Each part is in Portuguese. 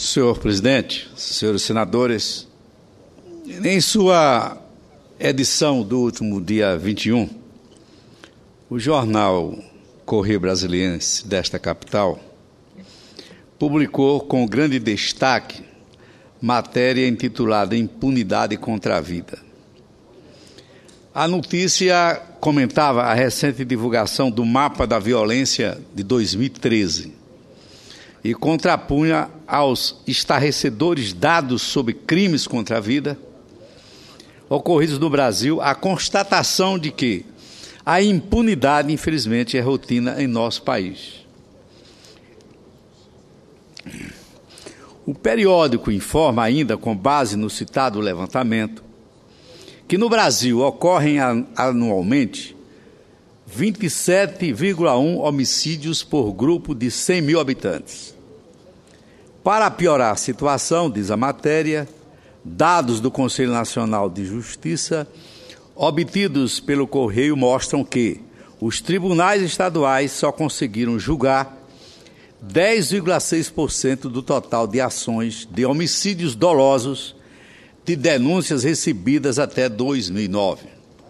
Senhor presidente, senhores senadores, em sua edição do último dia 21, o jornal Correio Brasiliense desta capital publicou com grande destaque matéria intitulada Impunidade contra a Vida. A notícia comentava a recente divulgação do Mapa da Violência de 2013 e contrapunha aos estarrecedores dados sobre crimes contra a vida ocorridos no Brasil a constatação de que a impunidade, infelizmente, é rotina em nosso país. O periódico informa ainda, com base no citado levantamento, que no Brasil ocorrem anualmente 27,1 homicídios por grupo de 100 mil habitantes. Para piorar a situação, diz a matéria, dados do Conselho Nacional de Justiça obtidos pelo Correio mostram que os tribunais estaduais só conseguiram julgar 10,6% do total de ações de homicídios dolosos de denúncias recebidas até 2009.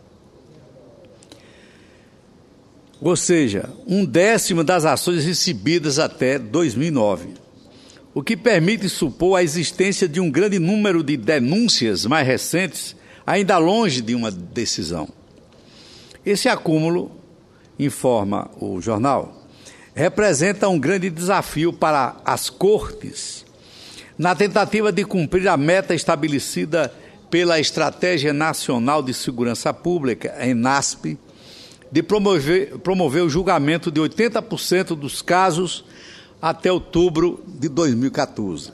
Ou seja, 1/10 das ações recebidas até 2009, o que permite supor a existência de um grande número de denúncias mais recentes, ainda longe de uma decisão. Esse acúmulo, informa o jornal, representa um grande desafio para as cortes na tentativa de cumprir a meta estabelecida pela Estratégia Nacional de Segurança Pública, a ENASP, de promover o julgamento de 80% dos casos até outubro de 2014.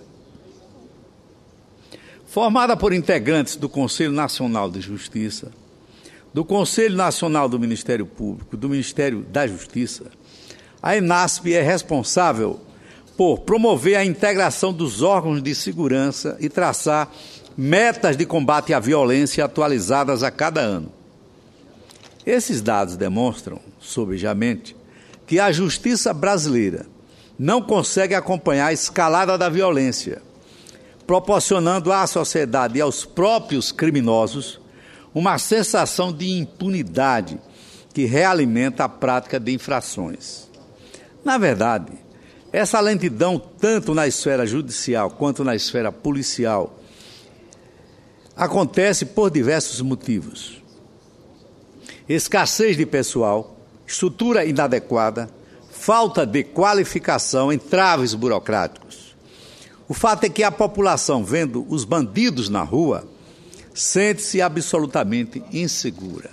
Formada por integrantes do Conselho Nacional de Justiça, do Conselho Nacional do Ministério Público, do Ministério da Justiça, a ENASP é responsável por promover a integração dos órgãos de segurança e traçar metas de combate à violência atualizadas a cada ano. Esses dados demonstram, sobejamente, que a justiça brasileira não consegue acompanhar a escalada da violência, proporcionando à sociedade e aos próprios criminosos uma sensação de impunidade que realimenta a prática de infrações. Na verdade, essa lentidão, tanto na esfera judicial quanto na esfera policial, acontece por diversos motivos. Escassez de pessoal, estrutura inadequada, falta de qualificação, entraves burocráticos. O fato é que a população, vendo os bandidos na rua, sente-se absolutamente insegura.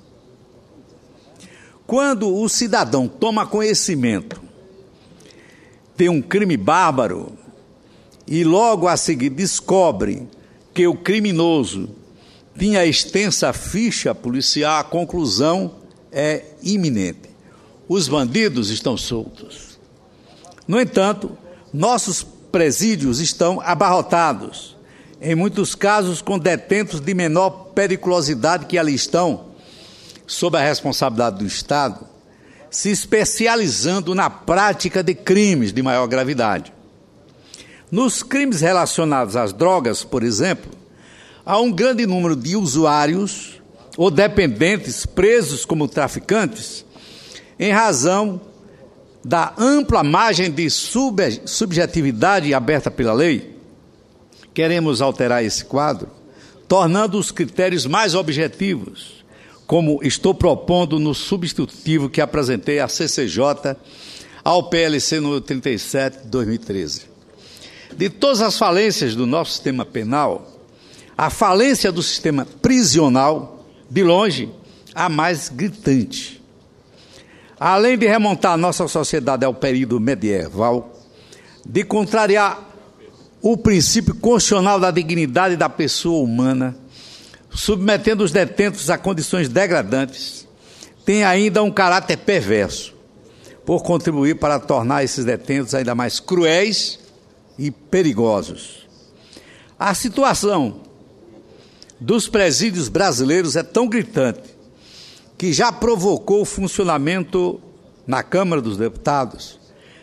Quando o cidadão toma conhecimento de um crime bárbaro e logo a seguir descobre que o criminoso tinha extensa ficha policial, a conclusão é iminente. Os bandidos estão soltos. No entanto, nossos presídios estão abarrotados, em muitos casos com detentos de menor periculosidade que ali estão, sob a responsabilidade do Estado, se especializando na prática de crimes de maior gravidade. Nos crimes relacionados às drogas, por exemplo, há um grande número de usuários ou dependentes presos como traficantes em razão da ampla margem de subjetividade aberta pela lei. Queremos alterar esse quadro, tornando os critérios mais objetivos, como estou propondo no substitutivo que apresentei à CCJ ao PLC número 37 de 2013. De todas as falências do nosso sistema penal, a falência do sistema prisional, de longe, a mais gritante. Além de remontar a nossa sociedade ao período medieval, de contrariar o princípio constitucional da dignidade da pessoa humana, submetendo os detentos a condições degradantes, tem ainda um caráter perverso, por contribuir para tornar esses detentos ainda mais cruéis e perigosos. A situação dos presídios brasileiros é tão gritante que já provocou o funcionamento na Câmara dos Deputados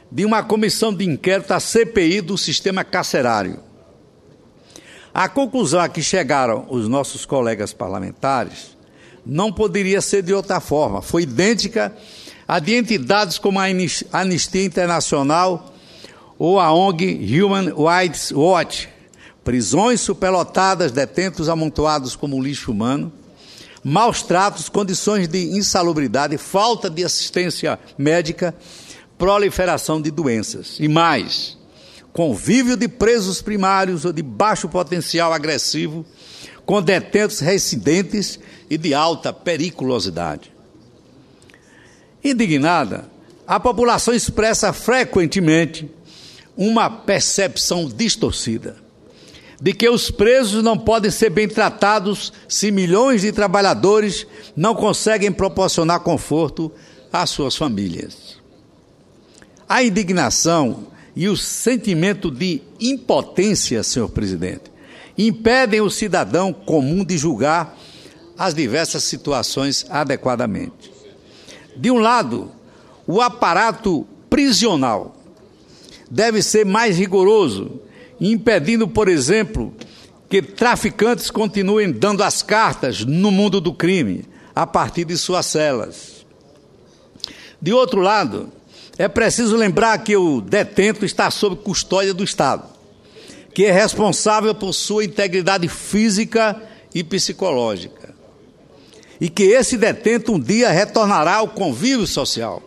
de uma comissão de inquérito, a CPI do sistema carcerário. A conclusão a que chegaram os nossos colegas parlamentares não poderia ser de outra forma. Foi idêntica à de entidades como a Anistia Internacional ou a ONG Human Rights Watch. Prisões superlotadas, detentos amontoados como lixo humano, maus tratos, condições de insalubridade, falta de assistência médica, proliferação de doenças. E mais, convívio de presos primários ou de baixo potencial agressivo com detentos reincidentes e de alta periculosidade. Indignada, a população expressa frequentemente uma percepção distorcida de que os presos não podem ser bem tratados se milhões de trabalhadores não conseguem proporcionar conforto às suas famílias. A indignação e o sentimento de impotência, senhor presidente, impedem o cidadão comum de julgar as diversas situações adequadamente. De um lado, o aparato prisional deve ser mais rigoroso, impedindo, por exemplo, que traficantes continuem dando as cartas no mundo do crime, a partir de suas celas. De outro lado, é preciso lembrar que o detento está sob custódia do Estado, que é responsável por sua integridade física e psicológica, e que esse detento um dia retornará ao convívio social.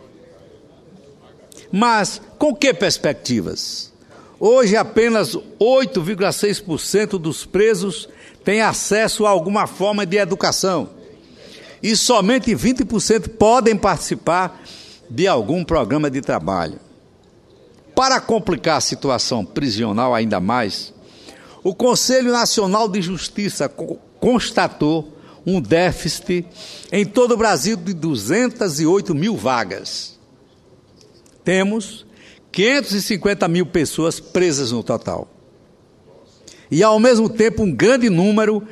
Mas com que perspectivas? Hoje apenas 8,6% dos presos têm acesso a alguma forma de educação e somente 20% podem participar de algum programa de trabalho. Para complicar a situação prisional ainda mais, o Conselho Nacional de Justiça constatou um déficit em todo o Brasil de 208 mil vagas. Temos 550 mil pessoas presas no total. E, ao mesmo tempo, um grande número,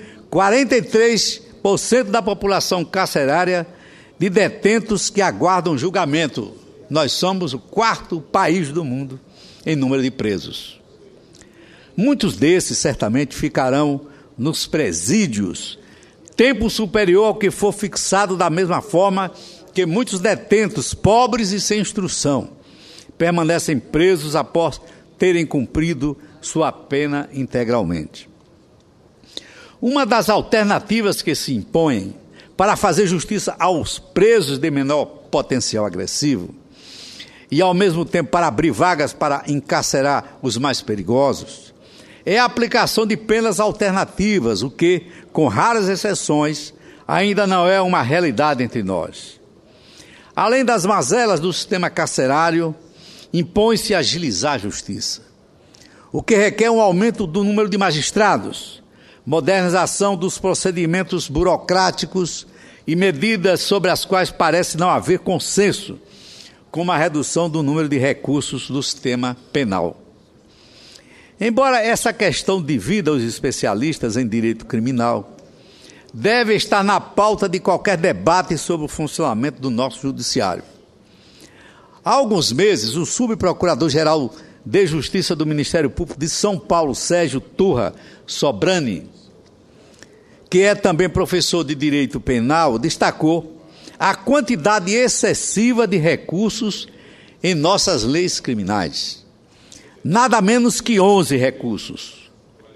43% da população carcerária, de detentos que aguardam julgamento. Nós somos o 4º país do mundo em número de presos. Muitos desses, certamente, ficarão nos presídios, tempo superior ao que for fixado, da mesma forma que muitos detentos, pobres e sem instrução, permanecem presos após terem cumprido sua pena integralmente. Uma das alternativas que se impõem para fazer justiça aos presos de menor potencial agressivo e, ao mesmo tempo, para abrir vagas para encarcerar os mais perigosos, é a aplicação de penas alternativas, o que, com raras exceções, ainda não é uma realidade entre nós. Além das mazelas do sistema carcerário, impõe-se agilizar a justiça, o que requer um aumento do número de magistrados, modernização dos procedimentos burocráticos e medidas sobre as quais parece não haver consenso, como a redução do número de recursos do sistema penal. Embora essa questão divida os especialistas em direito criminal, deve estar na pauta de qualquer debate sobre o funcionamento do nosso judiciário. Há alguns meses, o subprocurador-geral de Justiça do Ministério Público de São Paulo, Sérgio Turra Sobrani, que é também professor de Direito Penal, destacou a quantidade excessiva de recursos em nossas leis criminais. Nada menos que 11 recursos.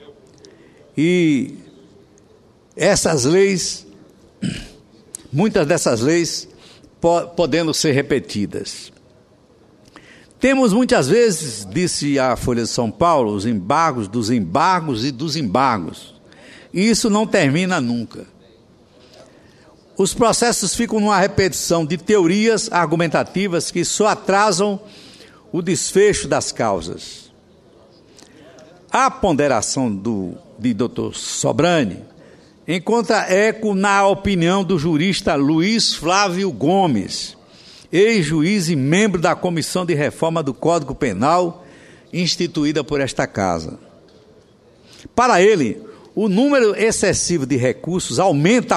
E essas leis, muitas dessas leis, podendo ser repetidas. Temos muitas vezes, disse a Folha de São Paulo, os embargos dos embargos e dos embargos. E isso não termina nunca. Os processos ficam numa repetição de teorias argumentativas que só atrasam o desfecho das causas. A ponderação de Dr. Sobrani encontra eco na opinião do jurista Luiz Flávio Gomes, ex-juiz e membro da Comissão de Reforma do Código Penal, instituída por esta Casa. Para ele, o número excessivo de recursos aumenta a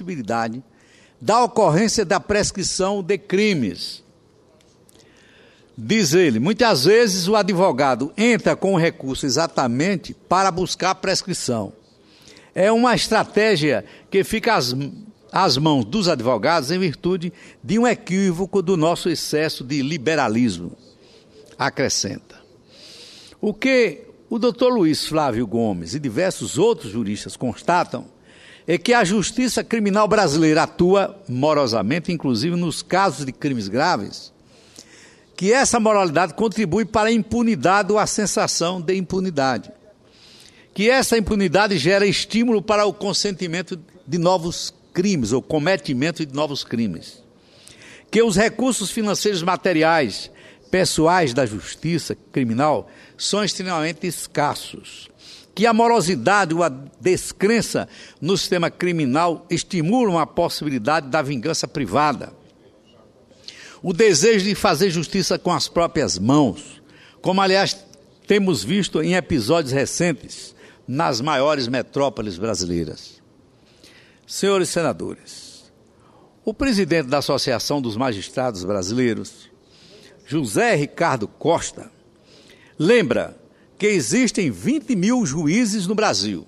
possibilidade da ocorrência da prescrição de crimes. Diz ele, muitas vezes o advogado entra com o recurso exatamente para buscar a prescrição. É uma estratégia que fica às mãos dos advogados em virtude de um equívoco do nosso excesso de liberalismo, acrescenta. O que o doutor Luiz Flávio Gomes e diversos outros juristas constatam é que a justiça criminal brasileira atua morosamente, inclusive nos casos de crimes graves, que essa moralidade contribui para a impunidade ou a sensação de impunidade, que essa impunidade gera estímulo para o consentimento de novos crimes ou cometimento de novos crimes, que os recursos financeiros materiais pessoais da justiça criminal são extremamente escassos, que a morosidade ou a descrença no sistema criminal estimulam a possibilidade da vingança privada, o desejo de fazer justiça com as próprias mãos, como aliás temos visto em episódios recentes nas maiores metrópoles brasileiras. Senhores senadores, o presidente da Associação dos Magistrados Brasileiros, José Ricardo Costa, lembra que existem 20 mil juízes no Brasil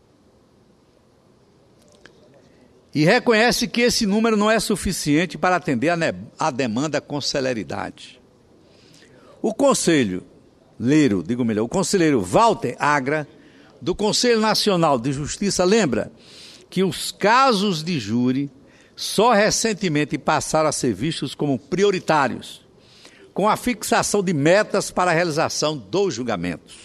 e reconhece que esse número não é suficiente para atender a demanda com celeridade. O conselheiro Walter Agra, do Conselho Nacional de Justiça, lembra que os casos de júri só recentemente passaram a ser vistos como prioritários, com a fixação de metas para a realização dos julgamentos.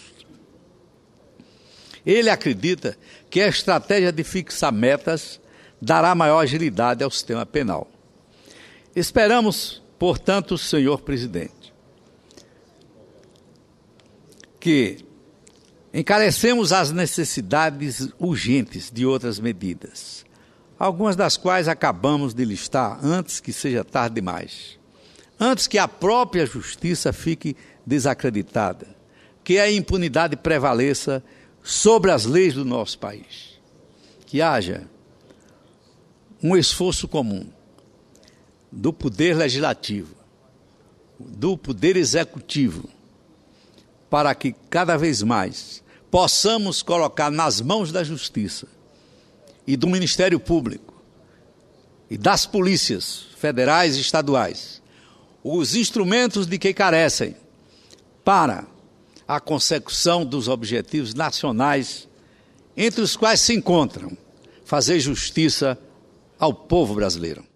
Ele acredita que a estratégia de fixar metas dará maior agilidade ao sistema penal. Esperamos, portanto, senhor presidente, que encarecemos as necessidades urgentes de outras medidas, algumas das quais acabamos de listar antes que seja tarde demais, antes que a própria justiça fique desacreditada, que a impunidade prevaleça sobre as leis do nosso país, que haja um esforço comum do poder legislativo, do poder executivo, para que cada vez mais possamos colocar nas mãos da justiça e do Ministério Público e das polícias federais e estaduais os instrumentos de que carecem para a consecução dos objetivos nacionais, entre os quais se encontram fazer justiça ao povo brasileiro.